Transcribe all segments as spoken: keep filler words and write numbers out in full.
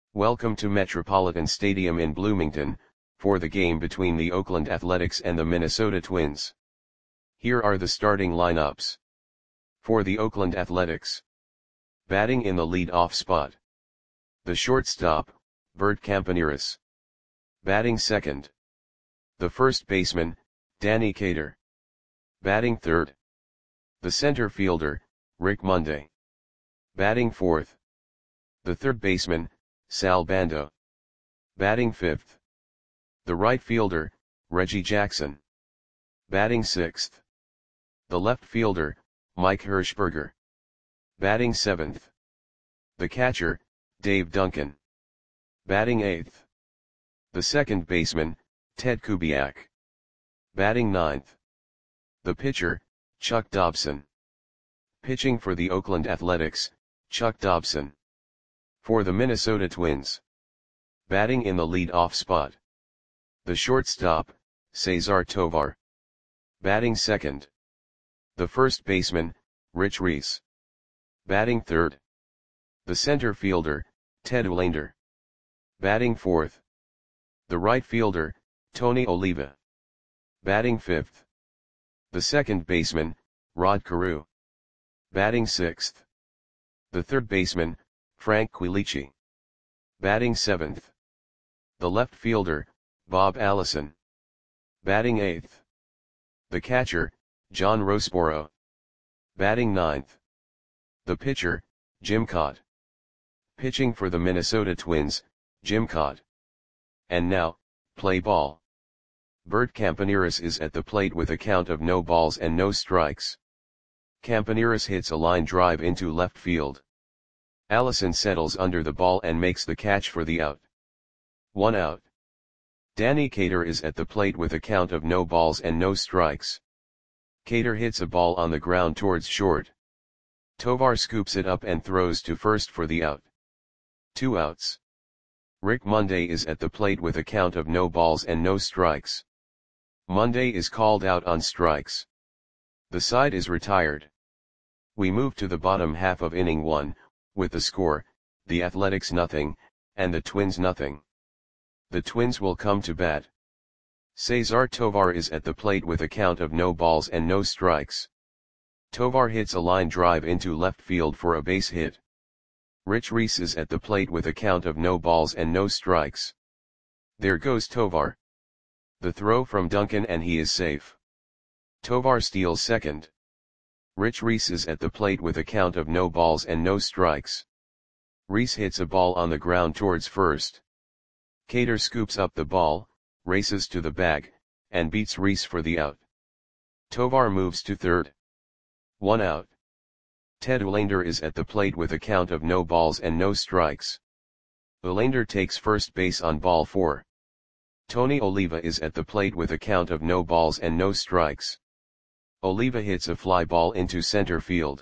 Welcome to Metropolitan Stadium in Bloomington, for the game between the Oakland Athletics and the Minnesota Twins. Here are the starting lineups. For the Oakland Athletics. Batting in the lead-off spot. The shortstop, Bert Campaneris. Batting second. The first baseman, Danny Cater. Batting third. The center fielder, Rick Monday. Batting fourth. The third baseman, Sal Bando. Batting fifth. The right fielder, Reggie Jackson. Batting sixth. The left fielder, Mike Hirschberger. Batting seventh. The catcher, Dave Duncan. Batting eighth. The second baseman, Ted Kubiak. Batting ninth. The pitcher, Chuck Dobson. Pitching for the Oakland Athletics, Chuck Dobson. For the Minnesota Twins. Batting in the lead-off spot. The shortstop, Cesar Tovar. Batting second. The first baseman, Rich Reese. Batting third. The center fielder, Ted Uhlaender. Batting fourth. The right fielder, Tony Oliva. Batting fifth. The second baseman, Rod Carew. Batting sixth. The third baseman, Frank Quilici. Batting seventh. The left fielder, Bob Allison. Batting eighth. The catcher, John Roseboro. Batting ninth. The pitcher, Jim Kaat. Pitching for the Minnesota Twins, Jim Kaat. And now, play ball. Bert Campaneris is at the plate with a count of no balls and no strikes. Campaneris hits a line drive into left field. Allison settles under the ball and makes the catch for the out. One out. Danny Cater is at the plate with a count of no balls and no strikes. Cater hits a ball on the ground towards short. Tovar scoops it up and throws to first for the out. Two outs. Rick Monday is at the plate with a count of no balls and no strikes. Monday is called out on strikes. The side is retired. We move to the bottom half of inning one, with the score, the Athletics nothing, and the Twins nothing. The Twins will come to bat. Cesar Tovar is at the plate with a count of no balls and no strikes. Tovar hits a line drive into left field for a base hit. Rich Reese is at the plate with a count of no balls and no strikes. There goes Tovar. The throw from Duncan and he is safe. Tovar steals second. Rich Reese is at the plate with a count of no balls and no strikes. Reese hits a ball on the ground towards first. Cater scoops up the ball, races to the bag, and beats Reese for the out. Tovar moves to third. One out. Ted Uhlaender is at the plate with a count of no balls and no strikes. Uhlaender takes first base on ball four. Tony Oliva is at the plate with a count of no balls and no strikes. Oliva hits a fly ball into center field.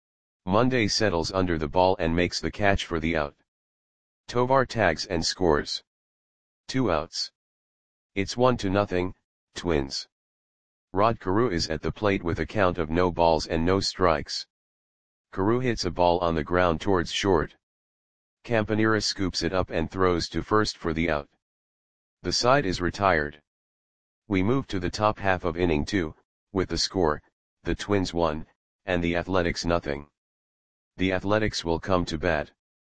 Monday settles under the ball and makes the catch for the out. Tovar tags and scores. Two outs. It's one to nothing, Twins. Rod Carew is at the plate with a count of no balls and no strikes. Carew hits a ball on the ground towards short. Campaneris scoops it up and throws to first for the out. The side is retired. We move to the top half of inning two, with the score, the Twins one, and the Athletics nothing. The Athletics will come to bat.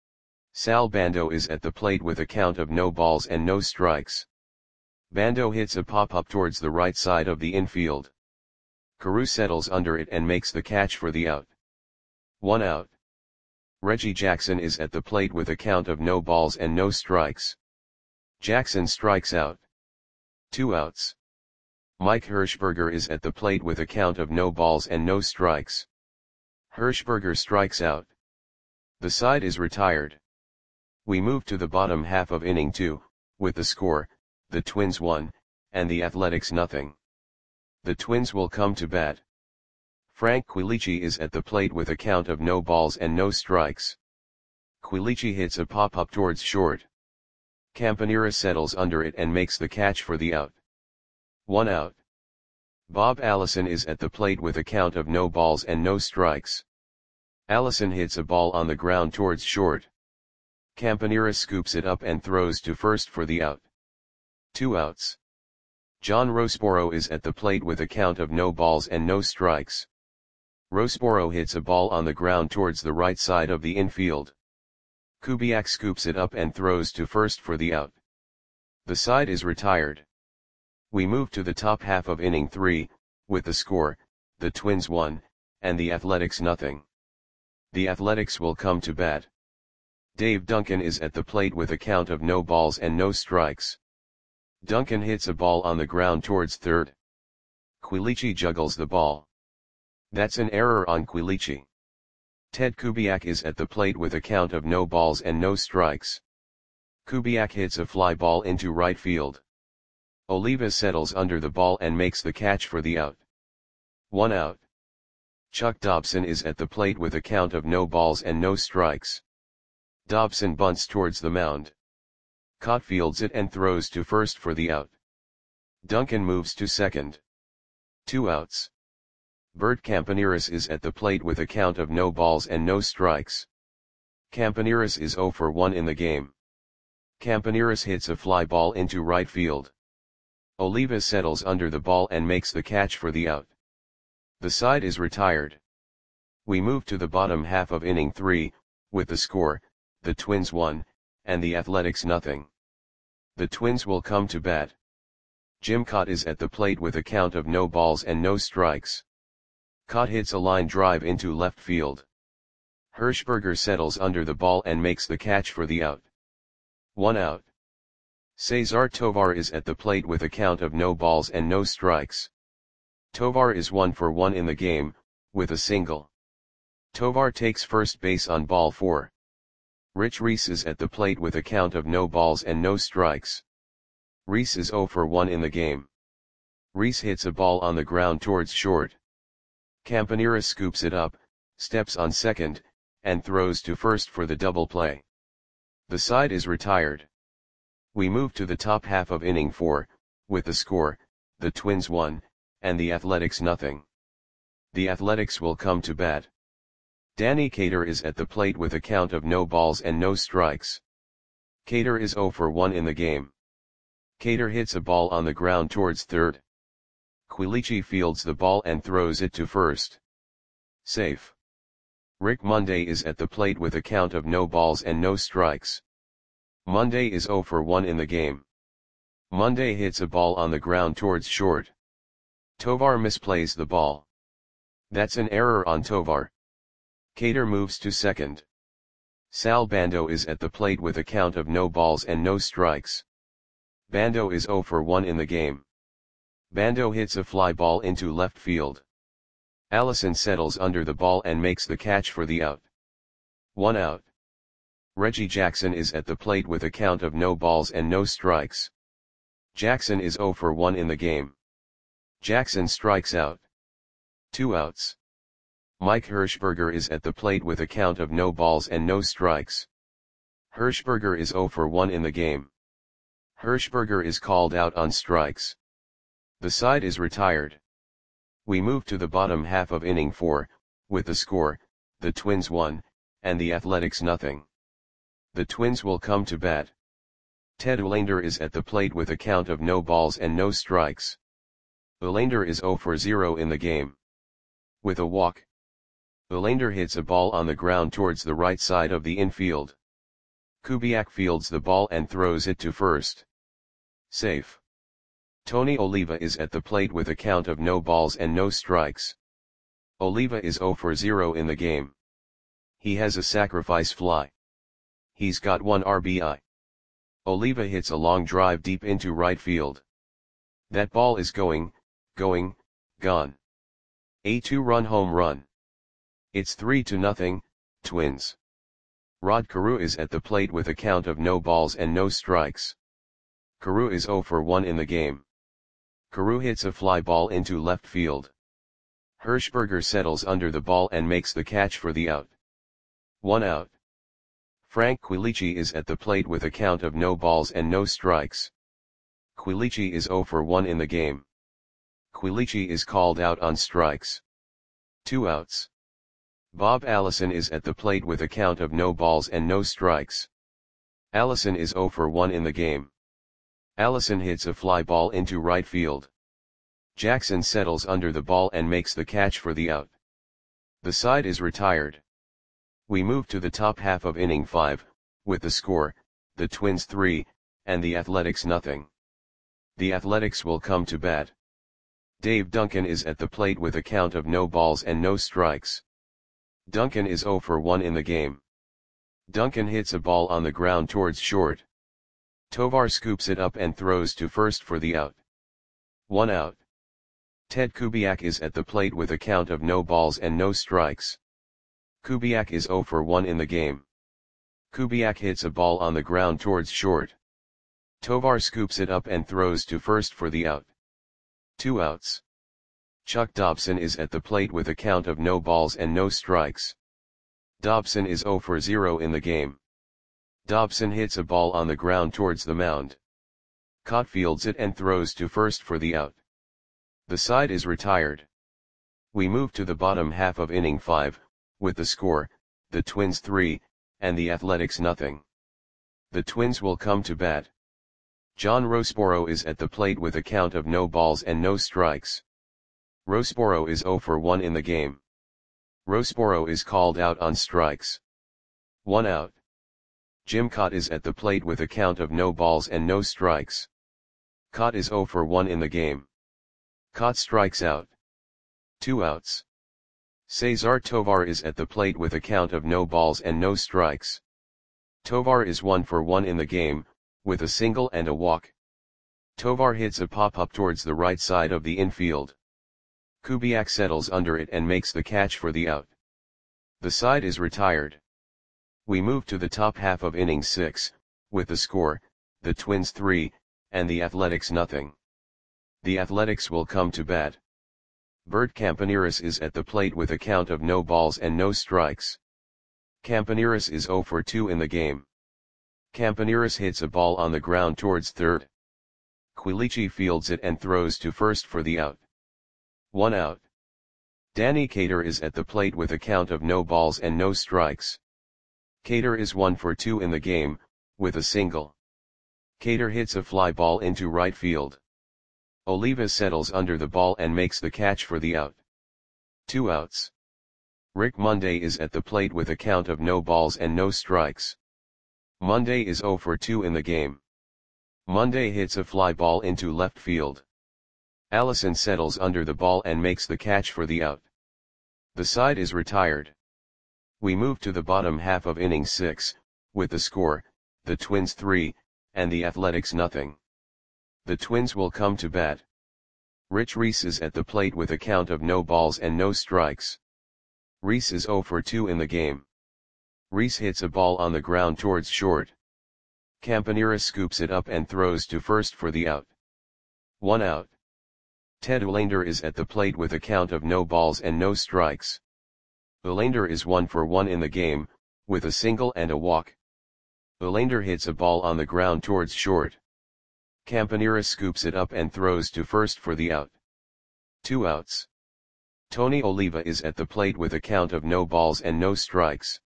Sal Bando is at the plate with a count of no balls and no strikes. Bando hits a pop-up towards the right side of the infield. Carew settles under it and makes the catch for the out. One out. Reggie Jackson is at the plate with a count of no balls and no strikes. Jackson strikes out. Two outs. Mike Hirschberger is at the plate with a count of no balls and no strikes. Hirschberger strikes out. The side is retired. We move to the bottom half of inning two, with the score, the Twins one, and the Athletics nothing. The Twins will come to bat. Frank Quilici is at the plate with a count of no balls and no strikes. Quilici hits a pop-up towards short. Campaneris settles under it and makes the catch for the out. One out. Bob Allison is at the plate with a count of no balls and no strikes. Allison hits a ball on the ground towards short. Campanera scoops it up and throws to first for the out. Two outs. John Rosporo is at the plate with a count of no balls and no strikes. Rosporo hits a ball on the ground towards the right side of the infield. Kubiak scoops it up and throws to first for the out. The side is retired. We move to the top half of inning three, with the score, the Twins one, and the Athletics nothing. The Athletics will come to bat. Dave Duncan is at the plate with a count of no balls and no strikes. Duncan hits a ball on the ground towards third. Quilici juggles the ball. That's an error on Quilici. Ted Kubiak is at the plate with a count of no balls and no strikes. Kubiak hits a fly ball into right field. Oliva settles under the ball and makes the catch for the out. One out. Chuck Dobson is at the plate with a count of no balls and no strikes. Dobson bunts towards the mound. Cott fields it and throws to first for the out. Duncan moves to second. Two outs. Bert Campaneris is at the plate with a count of no balls and no strikes. Campaneris is oh for one in the game. Campaneris hits a fly ball into right field. Oliva settles under the ball and makes the catch for the out. The side is retired. We move to the bottom half of inning three, with the score, the Twins one, and the Athletics nothing. The Twins will come to bat. Jim Cott is at the plate with a count of no balls and no strikes. Cott hits a line drive into left field. Hirschberger settles under the ball and makes the catch for the out. One out. Cesar Tovar is at the plate with a count of no balls and no strikes. Tovar is one for one in the game, with a single. Tovar takes first base on ball four. Rich Reese is at the plate with a count of no balls and no strikes. Reese is oh for one in the game. Reese hits a ball on the ground towards short. Campanera scoops it up, steps on second, and throws to first for the double play. The side is retired. We move to the top half of inning four, with the score, the Twins one, and the Athletics nothing. The Athletics will come to bat. Danny Cater is at the plate with a count of no balls and no strikes. Cater is oh for one in the game. Cater hits a ball on the ground towards third. Quilici fields the ball and throws it to first. Safe. Rick Monday is at the plate with a count of no balls and no strikes. Monday is oh for one in the game. Monday hits a ball on the ground towards short. Tovar misplays the ball. That's an error on Tovar. Cater moves to second. Sal Bando is at the plate with a count of no balls and no strikes. Bando is oh for one in the game. Bando hits a fly ball into left field. Allison settles under the ball and makes the catch for the out. One out. Reggie Jackson is at the plate with a count of no balls and no strikes. Jackson is oh for one in the game. Jackson strikes out. Two outs. Mike Hirschberger is at the plate with a count of no balls and no strikes. Hirschberger is oh for one in the game. Hirschberger is called out on strikes. The side is retired. We move to the bottom half of inning four, with the score, the Twins one, and the Athletics nothing. The Twins will come to bat. Ted Olander is at the plate with a count of no balls and no strikes. Olander is oh for zero in the game. With a walk. Olander hits a ball on the ground towards the right side of the infield. Kubiak fields the ball and throws it to first. Safe. Tony Oliva is at the plate with a count of no balls and no strikes. Oliva is oh for zero in the game. He has a sacrifice fly. He's got one R B I. Oliva hits a long drive deep into right field. That ball is going, going, gone. A two-run home run. It's three to nothing, Twins. Rod Carew is at the plate with a count of no balls and no strikes. Carew is oh for one in the game. Carew hits a fly ball into left field. Hirschberger settles under the ball and makes the catch for the out. One out. Frank Quilici is at the plate with a count of no balls and no strikes. Quilici is oh for one in the game. Quilici is called out on strikes. Two outs. Bob Allison is at the plate with a count of no balls and no strikes. Allison is zero for one in the game. Allison hits a fly ball into right field. Jackson settles under the ball and makes the catch for the out. The side is retired. We move to the top half of inning five, with the score, the Twins three, and the Athletics nothing. The Athletics will come to bat. Dave Duncan is at the plate with a count of no balls and no strikes. Duncan is zero for one in the game. Duncan hits a ball on the ground towards short. Tovar scoops it up and throws to first for the out. One out. Ted Kubiak is at the plate with a count of no balls and no strikes. Kubiak is zero for one in the game. Kubiak hits a ball on the ground towards short. Tovar scoops it up and throws to first for the out. Two outs. Chuck Dobson is at the plate with a count of no balls and no strikes. Dobson is zero for zero in the game. Dobson hits a ball on the ground towards the mound. Cott fields it and throws to first for the out. The side is retired. We move to the bottom half of inning five, with the score, the Twins three, and the Athletics nothing. The Twins will come to bat. John Roseboro is at the plate with a count of no balls and no strikes. Roseboro is zero for one in the game. Roseboro is called out on strikes. One out. Jim Cott is at the plate with a count of no balls and no strikes. Cott is zero for one in the game. Cott strikes out. Two outs. Cesar Tovar is at the plate with a count of no balls and no strikes. Tovar is one for one in the game, with a single and a walk. Tovar hits a pop-up towards the right side of the infield. Kubiak settles under it and makes the catch for the out. The side is retired. We move to the top half of inning six, with the score, the Twins three, and the Athletics nothing. The Athletics will come to bat. Bert Campaneris is at the plate with a count of no balls and no strikes. Campaneris is zero for two in the game. Campaneris hits a ball on the ground towards third. Quilici fields it and throws to first for the out. One out. Danny Cater is at the plate with a count of no balls and no strikes. Cater is one for two in the game, with a single. Cater hits a fly ball into right field. Oliva settles under the ball and makes the catch for the out. Two outs. Rick Monday is at the plate with a count of no balls and no strikes. Monday is zero for two in the game. Monday hits a fly ball into left field. Allison settles under the ball and makes the catch for the out. The side is retired. We move to the bottom half of inning six, with the score, the Twins three, and the Athletics nothing. The Twins will come to bat. Rich Reese is at the plate with a count of no balls and no strikes. Reese is zero for two in the game. Reese hits a ball on the ground towards short. Campaneris scoops it up and throws to first for the out. One out. Ted Uhlaender is at the plate with a count of no balls and no strikes. Uhlaender is one for one in the game, with a single and a walk. Uhlaender hits a ball on the ground towards short. Campaneris scoops it up and throws to first for the out. Two outs. Tony Oliva is at the plate with a count of no balls and no strikes.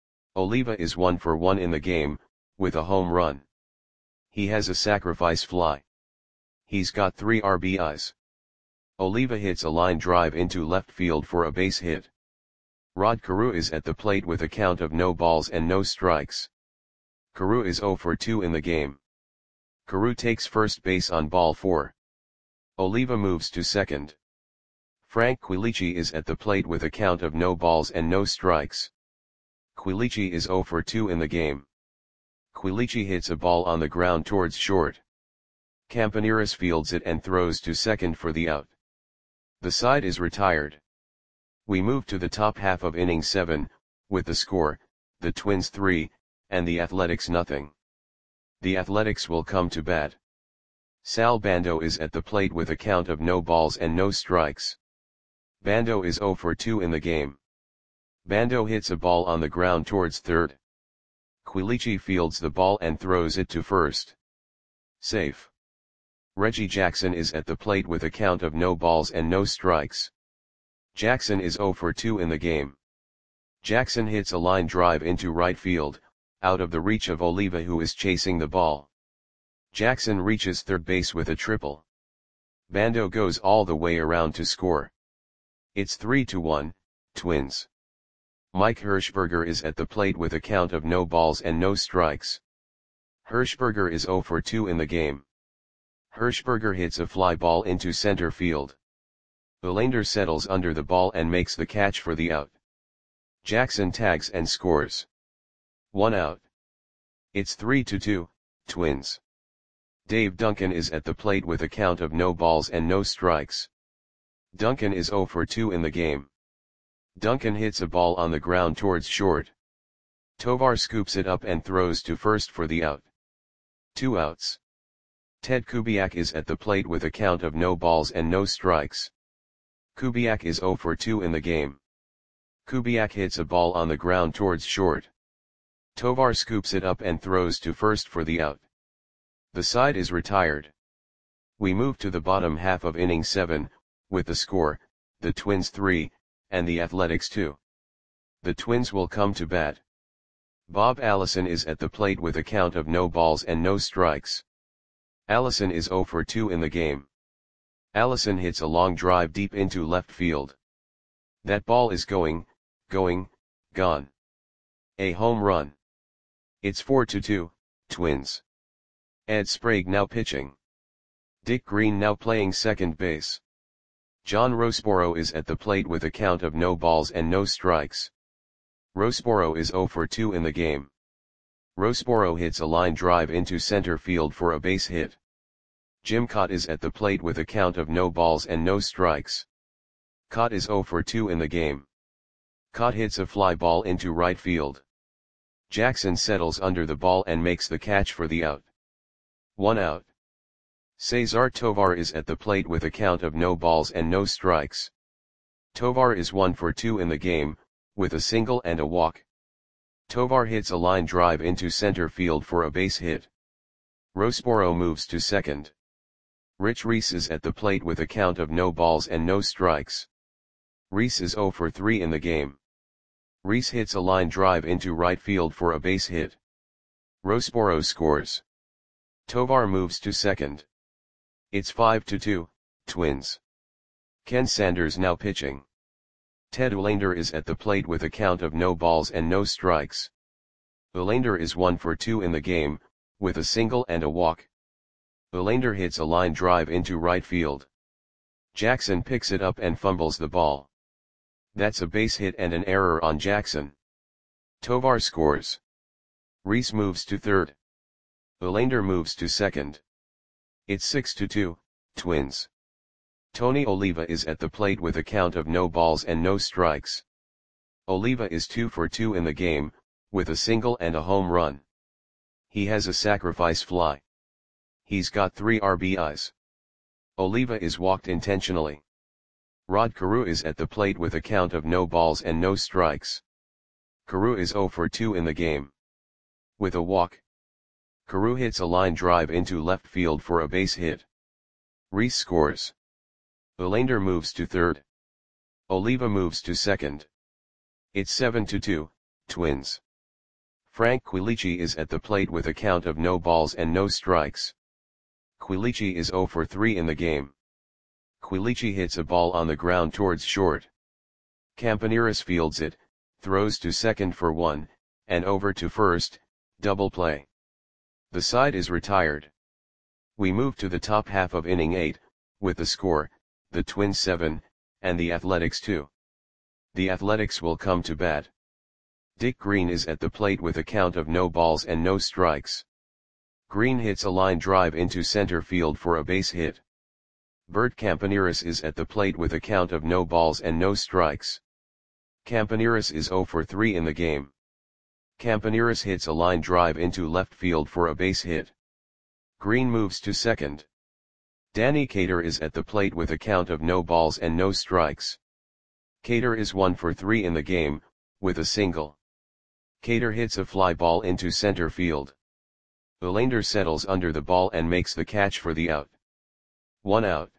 Oliva is one for one in the game, with a home run. He has a sacrifice fly. He's got three R B Is. Oliva hits a line drive into left field for a base hit. Rod Carew is at the plate with a count of no balls and no strikes. Carew is zero for two in the game. Carew takes first base on ball four. Oliva moves to second. Frank Quilici is at the plate with a count of no balls and no strikes. Quilici is zero for two in the game. Quilici hits a ball on the ground towards short. Campaneris fields it and throws to second for the out. The side is retired. We move to the top half of inning seven, with the score, the Twins three, and the Athletics nothing. The Athletics will come to bat. Sal Bando is at the plate with a count of no balls and no strikes. Bando is zero for two in the game. Bando hits a ball on the ground towards third. Quilici fields the ball and throws it to first. Safe. Reggie Jackson is at the plate with a count of no balls and no strikes. Jackson is zero for two in the game. Jackson hits a line drive into right field, out of the reach of Oliva, who is chasing the ball. Jackson reaches third base with a triple. Bando goes all the way around to score. It's three to one, Twins. Mike Hirschberger is at the plate with a count of no balls and no strikes. Hirschberger is zero for two in the game. Hirschberger hits a fly ball into center field. Verlander settles under the ball and makes the catch for the out. Jackson tags and scores. One out. It's three to two, Twins. Dave Duncan is at the plate with a count of no balls and no strikes. Duncan is zero for two in the game. Duncan hits a ball on the ground towards short. Tovar scoops it up and throws to first for the out. Two outs. Ted Kubiak is at the plate with a count of no balls and no strikes. Kubiak is zero for two in the game. Kubiak hits a ball on the ground towards short. Tovar scoops it up and throws to first for the out. The side is retired. We move to the bottom half of inning seven, with the score, the Twins three, and the Athletics two. The Twins will come to bat. Bob Allison is at the plate with a count of no balls and no strikes. Allison is zero for two in the game. Allison hits a long drive deep into left field. That ball is going, going, gone. A home run. It's four to two, Twins. Ed Sprague now pitching. Dick Green now playing second base. John Roseboro is at the plate with a count of no balls and no strikes. Roseboro is zero for two in the game. Roseboro hits a line drive into center field for a base hit. Jim Kaat is at the plate with a count of no balls and no strikes. Kaat is zero for two in the game. Kaat hits a fly ball into right field. Jackson settles under the ball and makes the catch for the out. One out. Cesar Tovar is at the plate with a count of no balls and no strikes. Tovar is one for two in the game, with a single and a walk. Tovar hits a line drive into center field for a base hit. Roseboro moves to second. Rich Reese is at the plate with a count of no balls and no strikes. Reese is zero for three in the game. Reese hits a line drive into right field for a base hit. Roseboro scores. Tovar moves to second. It's five to two, Twins. Ken Sanders now pitching. Ted Verlander is at the plate with a count of no balls and no strikes. Verlander is one for two in the game, with a single and a walk. Verlander hits a line drive into right field. Jackson picks it up and fumbles the ball. That's a base hit and an error on Jackson. Tovar scores. Reese moves to third. Verlander moves to second. It's six to two, Twins. Tony Oliva is at the plate with a count of no balls and no strikes. Oliva is two for two in the game, with a single and a home run. He has a sacrifice fly. He's got three R B Is. Oliva is walked intentionally. Rod Carew is at the plate with a count of no balls and no strikes. Carew is zero for two in the game. With a walk. Carew hits a line drive into left field for a base hit. Reese scores. Verlander moves to third. Oliva moves to second. It's seven to two, Twins. Frank Quilici is at the plate with a count of no balls and no strikes. Quilici is zero for three in the game. Quilici hits a ball on the ground towards short. Campaneris fields it, throws to second for one, and over to first, double play. The side is retired. We move to the top half of inning eight, with the score, the Twins seven, and the Athletics two. The Athletics will come to bat. Dick Green is at the plate with a count of no balls and no strikes. Green hits a line drive into center field for a base hit. Bert Campaneris is at the plate with a count of no balls and no strikes. Campaneris is zero for three in the game. Campaneris hits a line drive into left field for a base hit. Green moves to second. Danny Cater is at the plate with a count of no balls and no strikes. Cater is one for three in the game, with a single. Cater hits a fly ball into center field. Verlander settles under the ball and makes the catch for the out. One out.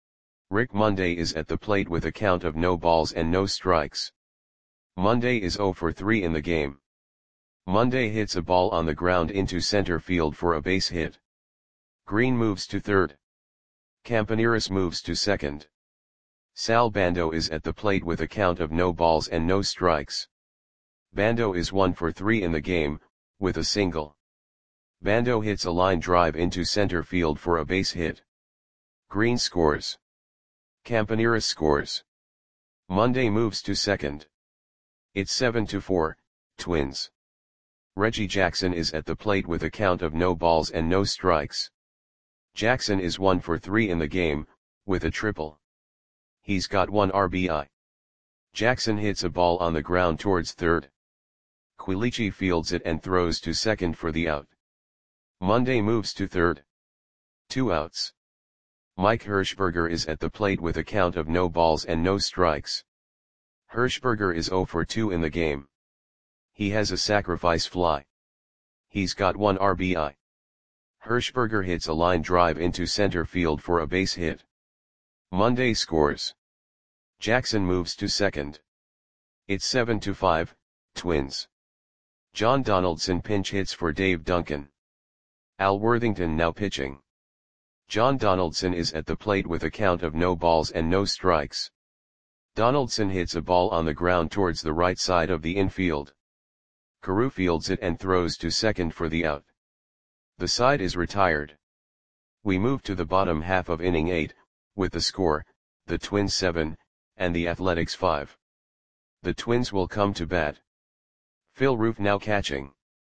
Rick Monday is at the plate with a count of no balls and no strikes. Monday is zero for three in the game. Monday hits a ball on the ground into center field for a base hit. Green moves to third. Campaneris moves to second. Sal Bando is at the plate with a count of no balls and no strikes. Bando is one for three in the game, with a single. Bando hits a line drive into center field for a base hit. Green scores. Campaneris scores. Monday moves to second. It's seven to four, Twins. Reggie Jackson is at the plate with a count of no balls and no strikes. Jackson is one for three in the game, with a triple. He's got one R B I. Jackson hits a ball on the ground towards third. Quilici fields it and throws to second for the out. Monday moves to third. Two outs. Mike Hirschberger is at the plate with a count of no balls and no strikes. Hirschberger is zero for two in the game. He has a sacrifice fly. He's got one R B I. Hirschberger hits a line drive into center field for a base hit. Monday scores. Jackson moves to second. It's seven to five, Twins. John Donaldson pinch hits for Dave Duncan. Al Worthington now pitching. John Donaldson is at the plate with a count of no balls and no strikes. Donaldson hits a ball on the ground towards the right side of the infield. Carew fields it and throws to second for the out. The side is retired. We move to the bottom half of inning eight, with the score, the Twins seven, and the Athletics five. The Twins will come to bat. Phil Roof now catching.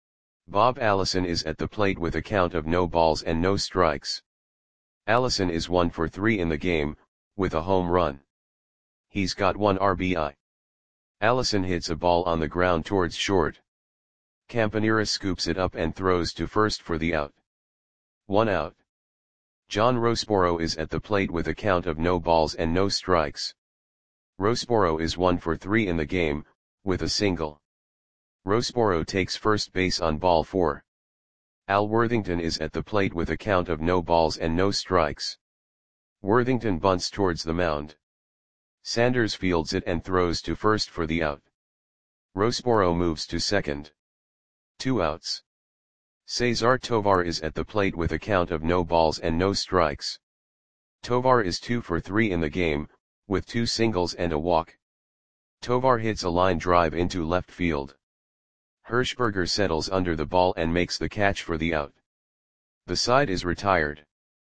Bob Allison is at the plate with a count of no balls and no strikes. Allison is one for three in the game, with a home run. He's got one R B I. Allison hits a ball on the ground towards short. Campaneris scoops it up and throws to first for the out. One out. John Roseboro is at the plate with a count of no balls and no strikes. Roseboro is one for three in the game, with a single. Roseboro takes first base on ball four. Al Worthington is at the plate with a count of no balls and no strikes. Worthington bunts towards the mound. Sanders fields it and throws to first for the out. Roseboro moves to second. Two outs. Cesar Tovar is at the plate with a count of no balls and no strikes. Tovar is two for three in the game, with two singles and a walk. Tovar hits a line drive into left field. Hirschberger settles under the ball and makes the catch for the out. The side is retired.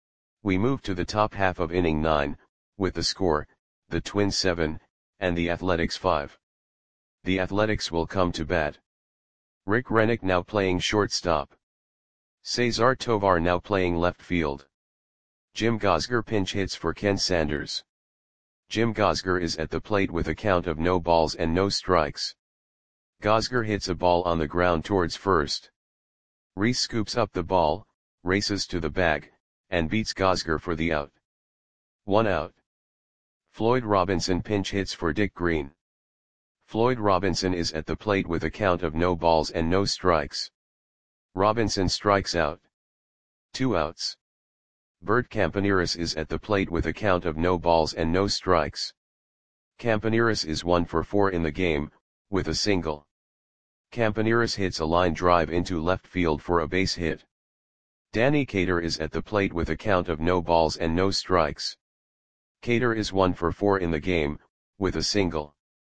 We move to the top half of inning nine, with the score, the Twins seven, and the Athletics five. The Athletics will come to bat. Rick Rennick now playing shortstop. Cesar Tovar now playing left field. Jim Gosger pinch hits for Ken Sanders. Jim Gosger is at the plate with a count of no balls and no strikes. Gosger hits a ball on the ground towards first. Reese scoops up the ball, races to the bag, and beats Gosger for the out. One out. Floyd Robinson pinch hits for Dick Green. Floyd Robinson is at the plate with a count of no balls and no strikes. Robinson strikes out. Two outs. Bert Campaneris is at the plate with a count of no balls and no strikes. Campaneris is one for four in the game, with a single. Campaneris hits a line drive into left field for a base hit. Danny Cater is at the plate with a count of no balls and no strikes. Cater is one for four in the game, with a single.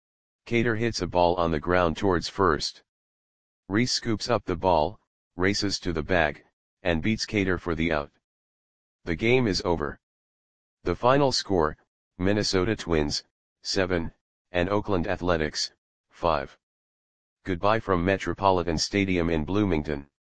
Cater hits a ball on the ground towards first. Reese scoops up the ball, races to the bag, and beats Cater for the out. The game is over. The final score, Minnesota Twins, seven, and Oakland Athletics, five. Goodbye from Metropolitan Stadium in Bloomington.